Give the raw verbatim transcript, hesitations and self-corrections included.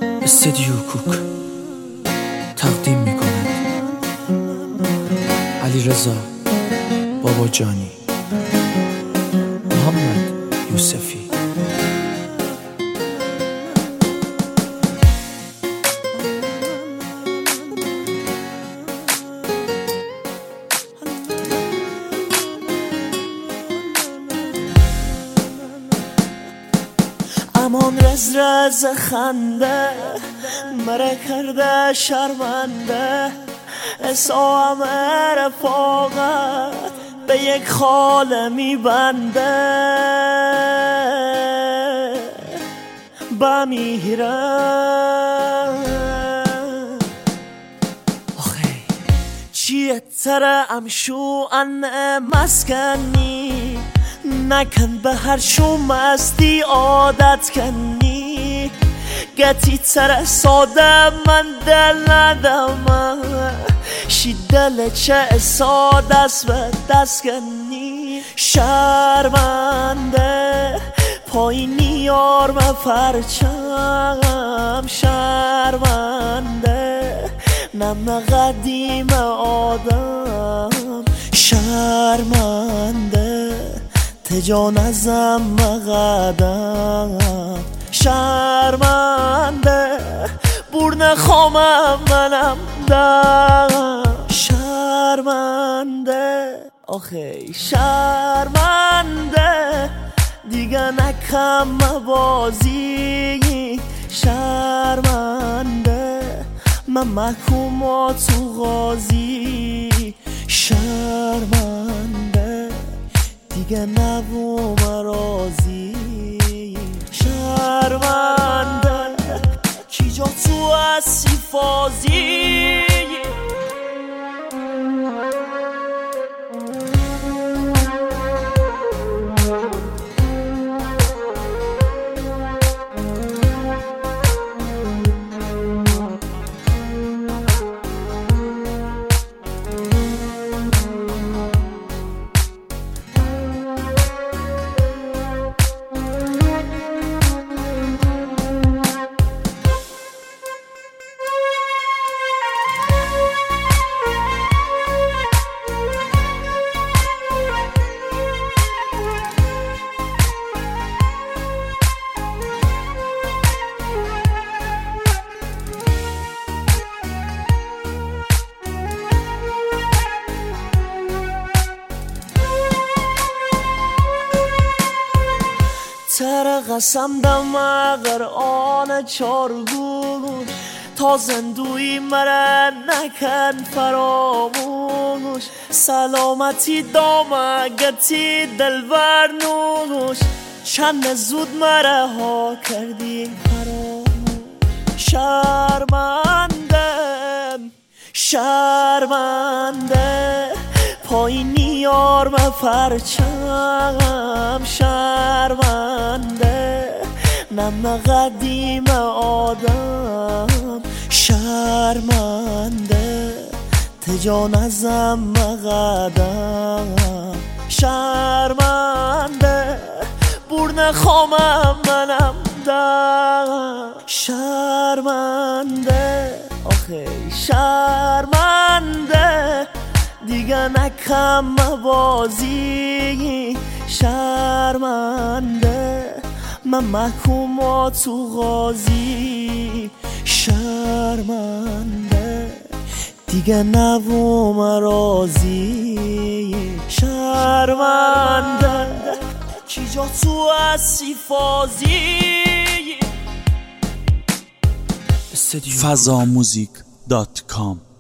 استدیو کوک تقدیم میکند علیرضا باباجانی، محمد یوسفی. امان رز رز خنده مره کرده شرمنده، اسام رفاقت به یک خاله میبنده. بمیرم آخه چیه تره امشو انه مسکنی، نکن به هر شو مستی عادت کنی. گتی تره ساده من دل ندم، شی دل چه ساده است به دست کنی. شرمنده پایینی یار من پرچم، شرمنده نم قدیم آدم. شرمنده تجان ازم مقدم، شرمنده بور نخوامم منم دم. شرمنده آخه شرمنده دیگه نکم بازی. شرمنده من محکوم و تو قاضی. شرمنده دیگه نبوم رازی. شرمنده کی جا تو هستی فازی. تر قسم دم اگر آن چارگوش، تا زندوی مره نکن فراموش. سلامتی دام گتی دل برنوش، چند زود مره ها کردی فراموش. شرمندم شرمنده پایینی یار من پرچم. شرمنده نم قدیم آدم. شرمنده تجان ازم مقدم. شرمنده بور نخوامم منم دم. شرمنده آخه شرمنده دیگه نکم بازی. شرمنده من محکوم و تو قاضی. شرمنده دیگه نبوم رازی. شرمنده کی جا تو هستی فازی. استدیو فضا موزیک دات کام